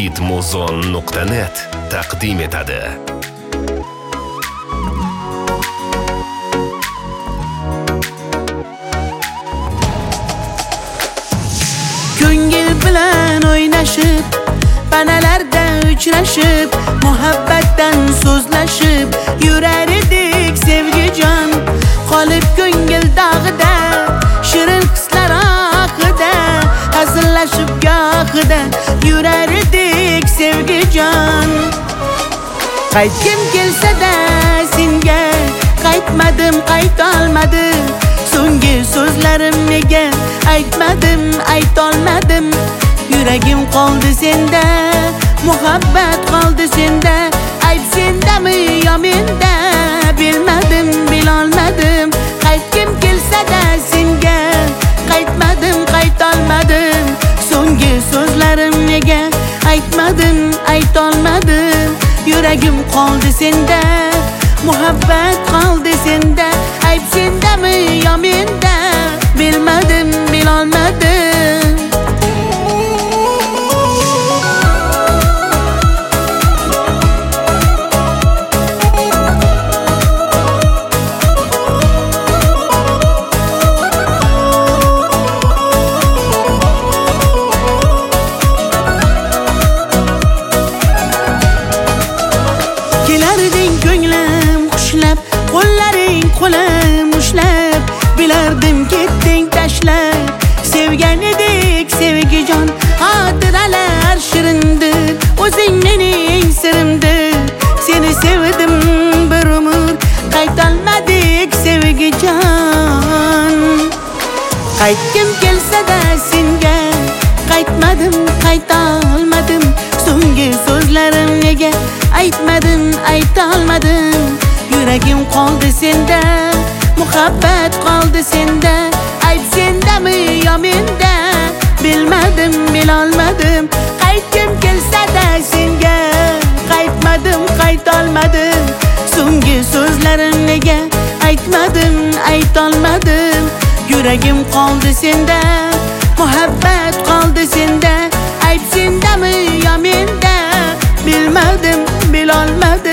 hitmuzon.net taqdim etadi. Ko'ngil bilan o'ynashib, panalarda uchrashib, muhabbatdan so'zlashib yurar edik sevgijon. Qolib ko'ngil dog'ida, shirin hislar oqida, hazillashib gohida yurar edik sevgijon. Qaytgim kelsa-da senga, qaytmadim, qaytolmadim. So'nggi so'zlarim nega aytmadim, aytolmadim. Yuragim qoldi senda, muhabbat qoldi senda. Ayb sendami yo menda, bilmadim, bilolmadim. Qaytgim kelsa-da senga, qaytmadim, qaytolmadim. So'nggi so'zlarim nega aytmadim, aytolmadim. Yuragim qoldi senda, muhabbat qoldi senda. Ayb sendami yo menda, bilmadim, bilolmadim. Kelarding ko'nglim xushlab, qo'llaring qo'lim ushlab, bilardim ketding tashlab. Sevgan edik sevgijon, xotiralar shirindir, o'zing mening sirimdir. Seni sevdim bir umr, qaytolmadik sevgijon. Qaytgim kelsa-da senga, qaytmadim, qaytolmadim. So'nggi so'zlarim nega aytmadim, aytolmadim. Yuragim qoldi senda, muhabbat qoldi senda. Ayb sendami yo menda, bilmadim, bilolmadim. Qaytgim kelsa-da senga, qaytmadim, qaytolmadim. So'nggi so'zlarim nega aytmadim, aytolmadim. Yuragim qoldi senda, muhabbat qoldi senda. Ayb sendami yo menda, bilmadim, bilolmadim.